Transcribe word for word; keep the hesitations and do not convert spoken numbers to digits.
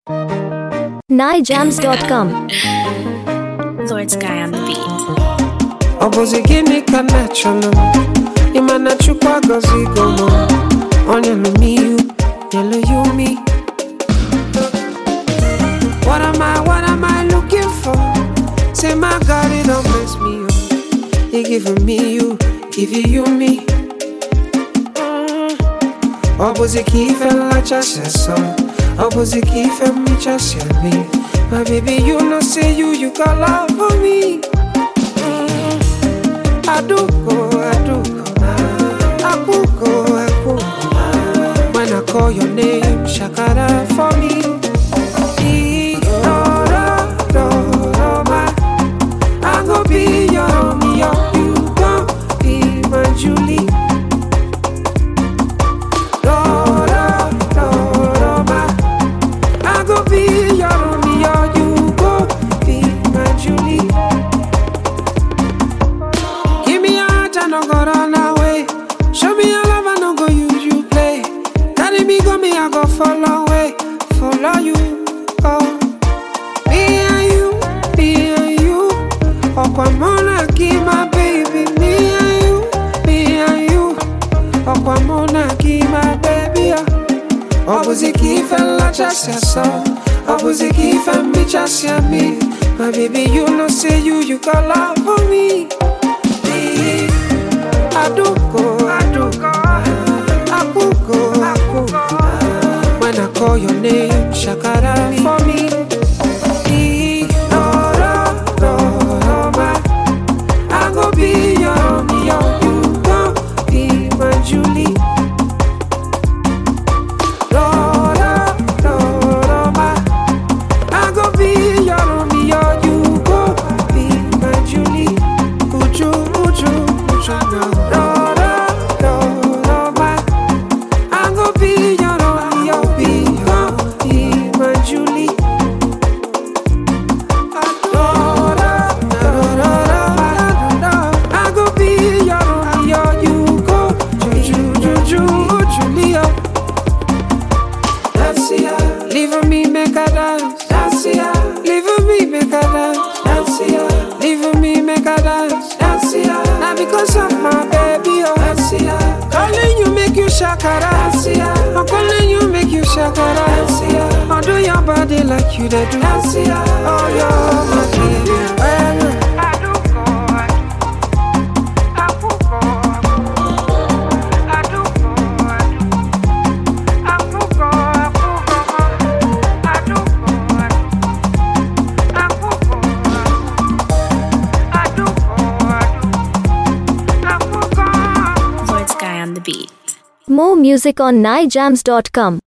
nai jams dot com. Lord Sky on the beat. Obozigini kanacholo Imana chukwa gozi gomo Onye lo me you, yellow you me. What am I, what am I looking for? Say my God, it don't mess me up. He giving me you, giving you me. mm. Oboziki fella chasya so Oboziki fella chasya me. My baby, you know say you, you got love for me. Aduko, aduko, akuko, akuko. When I call your name, shakara for me. I go be your Romeo, you gon' be my Julie. I go be your Romeo, you gon' be my Julie. No go run away. Show me your love, I no go use you play. Carry me, go me, I go follow away. Follow you, oh. Me and you, me and you. Okwamona, give my baby. Me and you, me and you. Okwamona, give my baby. Obuziki fella chasya so. Obuziki fella chasya me. My baby, you know say you, you got love for me. Aduko, aduko, akuko, akuko. When I call your name, shakara for me. I go be your Romeo, you gon' be my Julie. I go be your Romeo, you gon' be my Julie. Uju, uju, uju now. Leave me make a dance, dance ya. Leave me make a dance, dance ya. Leave me make a dance, dance ya. Now because of my baby, oh, dance ya. Calling you make you shakara, dance ya. I'm calling you make you shakara, dance ya. I'll do your body like you they do, dance ya. Oh, you're my baby. Well, On the beat. More music on nai jams dot com.